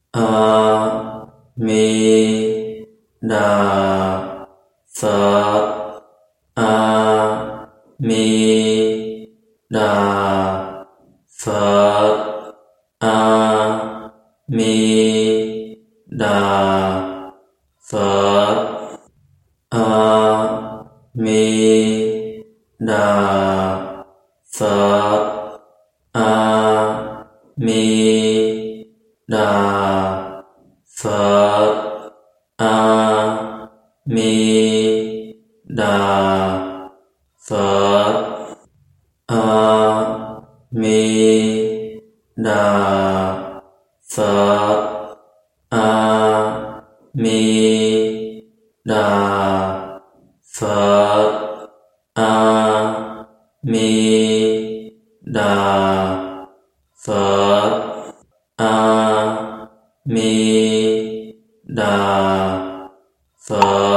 A Mi Đà Phật. A Mi Đà Phật. A Mi Đà Phật. A Mi Đà Phật. A Mi Đà Phật. A Mi Đà Phật. A Mi Đà Phật. A Mi Đà Phật. A Mi Đà Phật. A Mi Đà Phật.